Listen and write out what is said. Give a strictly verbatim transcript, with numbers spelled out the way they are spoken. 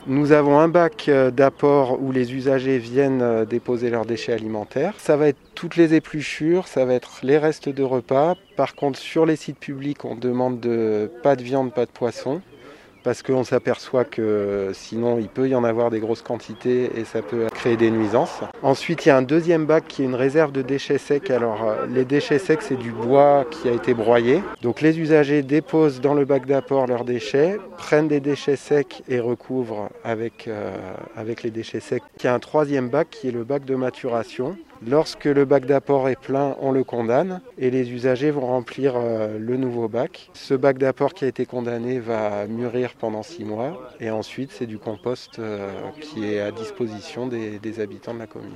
Nous avons un bac d'apport où les usagers viennent déposer leurs déchets alimentaires. Ça va être toutes les épluchures, ça va être les restes de repas. Par contre, sur les sites publics, on demande de pas de viande, pas de poisson, parce qu'on s'aperçoit que sinon il peut y en avoir des grosses quantités et ça peut créer des nuisances. Ensuite, il y a un deuxième bac qui est une réserve de déchets secs. Alors les déchets secs, c'est du bois qui a été broyé. Donc les usagers déposent dans le bac d'apport leurs déchets, prennent des déchets secs et recouvrent avec, euh, avec les déchets secs. Il y a un troisième bac qui est le bac de maturation. Lorsque le bac d'apport est plein, on le condamne et les usagers vont remplir euh, le nouveau bac. Ce bac d'apport qui a été condamné va mûrir pendant six mois et ensuite c'est du compost euh, qui est à disposition des, des habitants de la commune.